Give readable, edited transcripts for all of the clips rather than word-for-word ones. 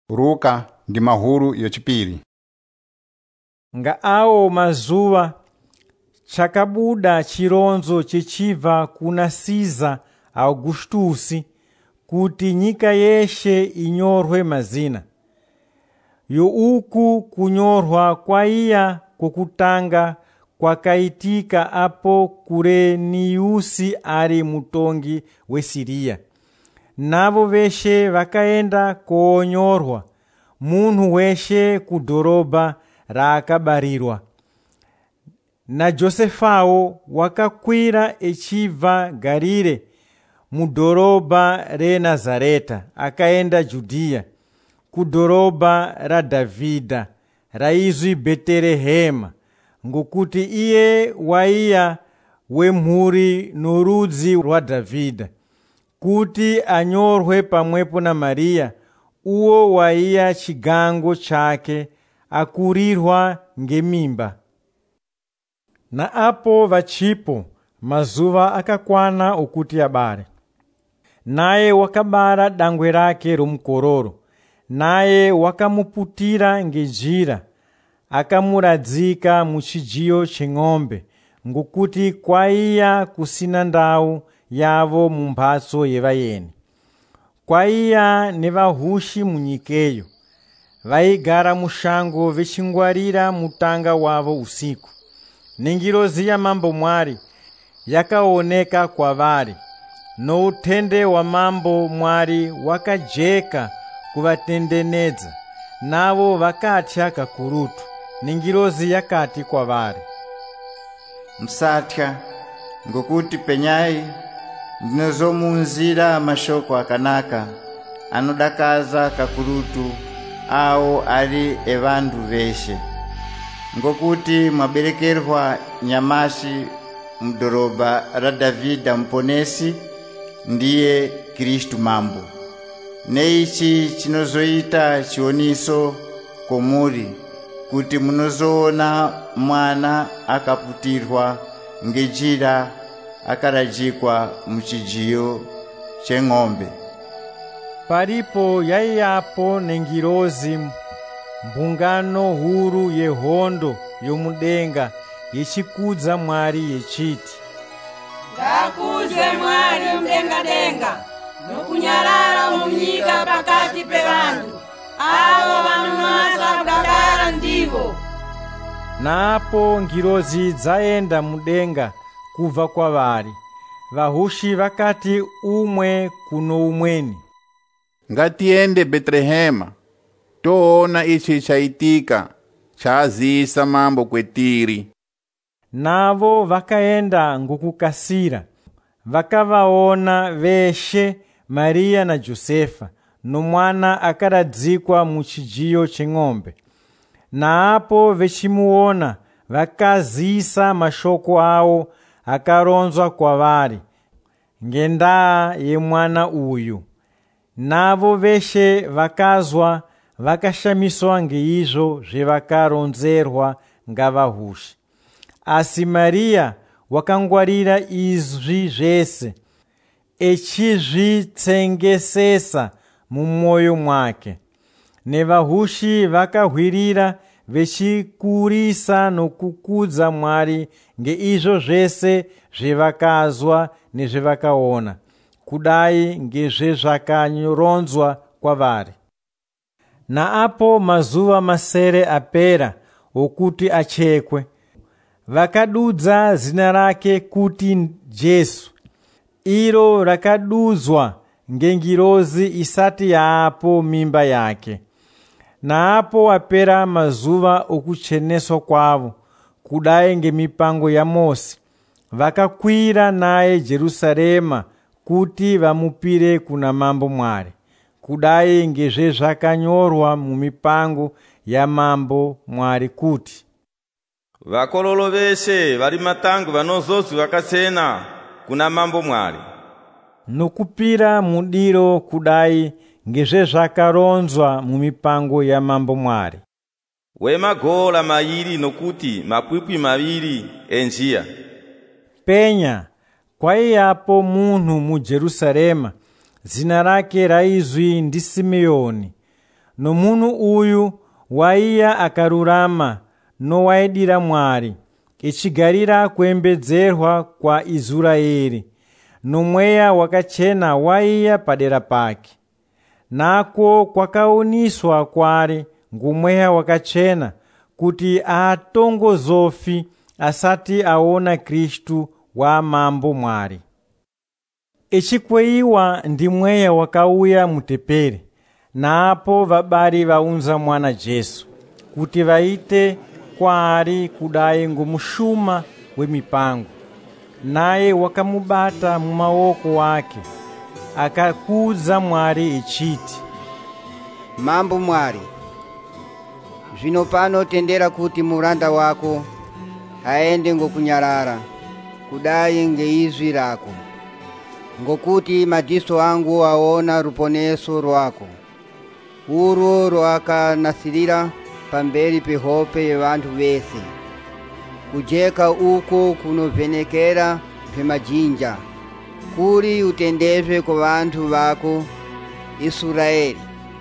Ruka ndi mahulu yachipiri. Nga awo mazuwa chakabuda chironzo chichibva kuna Siza Augustusi kuti nyika yeshe inyorwe mazina. Uku kunyorwa kwa iya kokutanga kwakaitika apo Kureniusi ari mutongi weSiriya. Navo veshe vakaenda koonyorwa, munhu weshe kudhorobha raakabarirwa. Na Josefawo wakakwira echibva Garire mudhorobha reNazareta akaenda Judhiya, kudhorobha raDhavhidha raizwi Bheterehema, ngokuti iye waiya wemhuri norudzi rwaDhavhidha, kuti anyorwe pamwepo na Mariya, uwo waiya chigango chake akurirwa ngemimba. Na apo vachipo mazuva akakwana okuti abare. Naye wakabara dangwe rake romukororo, naye wakamuputira ngejira, akamuradzika muchijiyo cheng'ombe, ngokuti kwaiya kusina ndau yavo mumbatso yevayeni. Kwaiya nevahushi munyikeyo, vaigara mushango vechingwarira mutanga wavo usiku. Nengirozi ya mambo Mwari yakaoneka kwavari, noutende wa mambo Mwari wakajeka kuvatendenedza, navo vakatya kakurutu. Nengirozi yakati kwavari, musatya, ngokuti penyai ndinozomunzira mashoko akanaka anodakaza kakurutu awo ari evandu veshe. Ngokuti mwaberekerwa nyamashi mudhorobha raDhavhidha muponesi, ndiye Kristu mambo. Neichi chinozoita chioniso komuri, kuti munozoona mwana akaputirwa ngejira akaradzikwa muchijiyo cheng'ombe. Paripo yaiyapo nengirozi mbungano huru yehondo yomudenga yechikudza Mwari yechiti, ngakudzwe Mwari mudenga-denga, nokunyarara munyika pakati pevantu, avo vanonasa kudakara ndivo. Napo ngirozi dzaenda mudenga kubva kwavari. Vahushi vakati umwe kuno umweni, ngatiende Betlehema toona ichi chaitika chazisa mambo kwetiri. Navo vakaenda ngokukasira, vakavaona veshe Mariya na Josefa nomwana akaradzikwa muchijiyo cheng'ombe. Naapo vechimuona vakazisa mashoko awo akaronzwa kwavari ngendaa yemwana uyu. Navo veshe vakazwa vakashamiswa ngeizvo zvevakaronzerwa ngavahushi. Asi Mariya wakangwarira izvi zvese, echizvitsengesesa mumwoyo mwake. Nevahushi vakahwirira vechikurisa nokukudza Mwari ngeizvo zvese zvevakazwa nezvevakaona, kudai ngezvezvakaronzwa kwavari. Naapo mazuva masere apera okuti achekwe, vakadudza zina rake kuti Jesu, iro rakadudzwa ngengirozi isati yaapo mimba yake. Naapo apera mazuva okucheneswa kwavo, kudai ngemipango ya Mose, vakakwira naye Jerusalema kuti vamupire kuna mambo Mwari, kudai ngezvezvakanyorwa mumipango ya mambo Mwari kuti, vakololo veshe vari matango vanozozwi vakachena kuna mambo Mwari. Nokupira mudiro kudai ngezvezvakaronzwa mumipango ya mambo Mwari. Wemagola mairi nokuti mapwipwi maviri enjiya. Penya, kwaiyapo munhu muJerusalema, zina rake raizwi ndi Simeoni. nomunu uyu waiya akarurama nowaidira Mwari, ichigarira kuembedzerwa kwa Israeli, nomweya wakachena waiya padera pake. Nako kwakauniswa kwari ngumweya wakachena kuti atongozofi asati aona Kristu wa mambo Mwari. Echikweyiwa ndi mweya wakauya mutepere, napo vabari vaunza mwana Jesu kuti vaite kwari kudai ngumushuma wemipango. Naye wakamubata mumaoko wake, akakuza Mwari ichiti, mambo Mwari, zvino pano tendera kuti muranda wako aende ngokunyarara kudai ngeizwi rako, ngokuti madziso angu aona ruponeso rwako urwo rwakanasirira pamberi pehope yevantu vese, kujeka uko kunovhenekera zvemajinja, kuri utendezve kuvantu vako Israeli.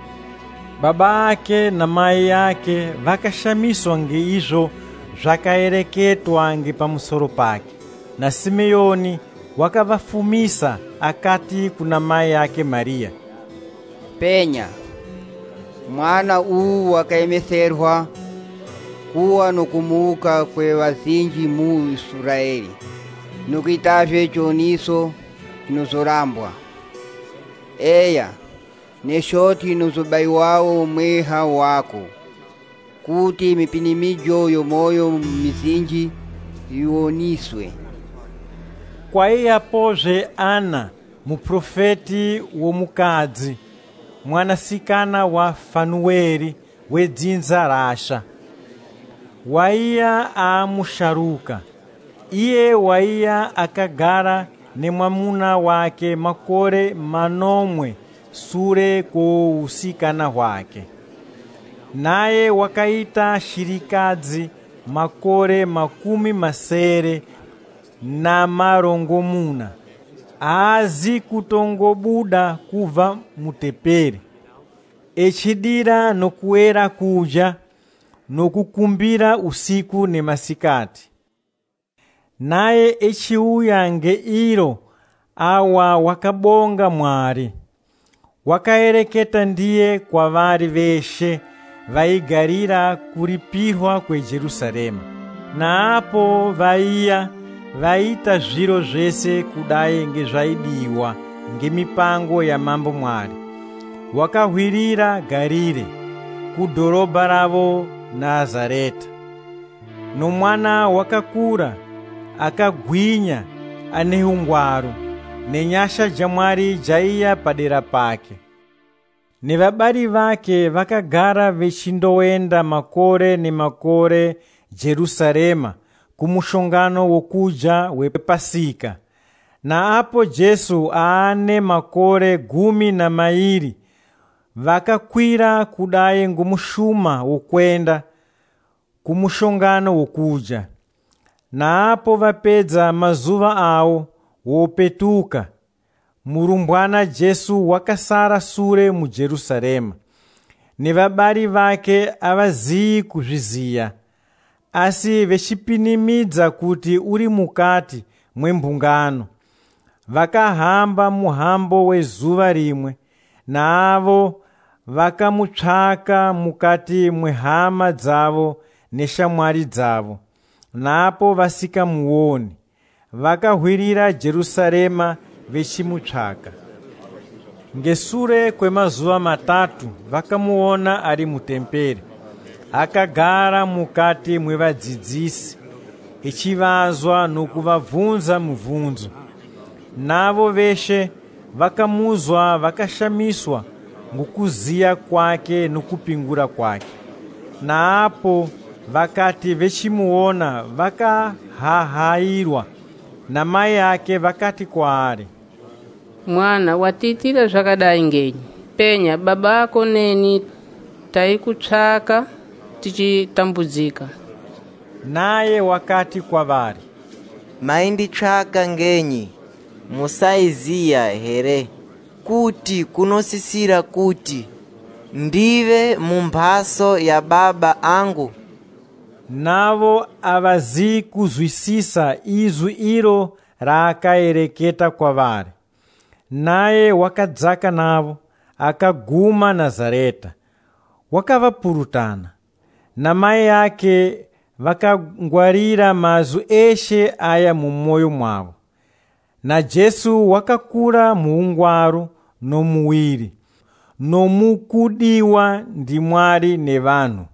Baba ake na mai yake vakashamiswa ngeizvo zvakaereketwa ngepamusoro pake. Na Simeoni wakavafumisa akati kuna mai yake Maria, penya, mwana uwu wakaemeserwa kuwa nokumuka kwevazinji mu Israeli, nokuitazve choniso chinozorambwa. Eya, neshoti inozobayiwawo mweha wako, kuti mipinimijo yomoyo mizinji ioniswe. Kwaiyapozve Ana, muprofeti womukadzi, mwanasikana wa Fanueli wedzinza rasha, waiya amusharuka. Iye waiya akagara nemwamuna wake makore manomwe sure kousikana hwake. Naye wakaita shirikadzi makore 70 na marongomuna, azi kutongobuda kuva mutepere, echidira nokuera kuja nokukumbira usiku nemasikati. Naye echiuya ngeiro awa wakabonga Mwari, wakaereketa ndiye kwa vari veshe vaigarira kuripirwa kwe Jerusalema. Naapo vaiya vaita zviro zvese kudai ngezvaidiwa ngemipango ya mambo Mwari. Wakahwirira Garire, kudhorobha ravo Nazareta. Nomwana wakakura, akagwinya, ane ungwaru, nenyasha jaMwari jaiya padera pake. Nevabari vake vakagara vechindoenda makore nemakore Jerusalema kumushongano wokuja wepasika. Na apo Jesu aane makore 12 vakakwira kudai ngumushuma wokwenda kumushongano wokuja. Na apo vapedza mazuva awo wopetuka, murumbwana Jesu wakasara sure mu Jerusalema. Nevabari vake avaziyi kuzviziya, asi vechipinimidza kuti uri mukati mwembungano. Vakahamba muhambo wezuva rimwe, navo vakamutsvaka mukati mwehama dzavo neshamwari dzavo. Napo vasikamuoni, vakahwirira Jerusalema vechimutsvaka. Ngesure kwemazuva 3 vakamuona ari mutempere, akagara mukati mwevadzidzisi, echivazwa nokuvabvunza mubvunzo. Navo veshe vakamuzwa vakashamiswa ngokuziya kwake nokupingura kwake. Naapo vakati vechimuona vakahahairwa. Na mai yake vakati kwaari, mwana, watiitira zvakadai ngenyi? Penya, baba ako neni taikutsvaka tichitambudzika. Naye wakati kwavari, mainditsvaka ngenyi? Musaiziya here kuti kunosisira kuti ndive mu mphaso ya baba angu. Navo avazikuzwisisa izwi ilo rakaereketa kwavari. Naye wakadzaka navo akaguma Nazareta. Wakavapurutana na mai yake vakangwarira mazwi eshe aya mumoyo mwavo. Na Jesu wakakura muungwaru nomuwiri nomukudiwa ndi Mwari ne vanhu.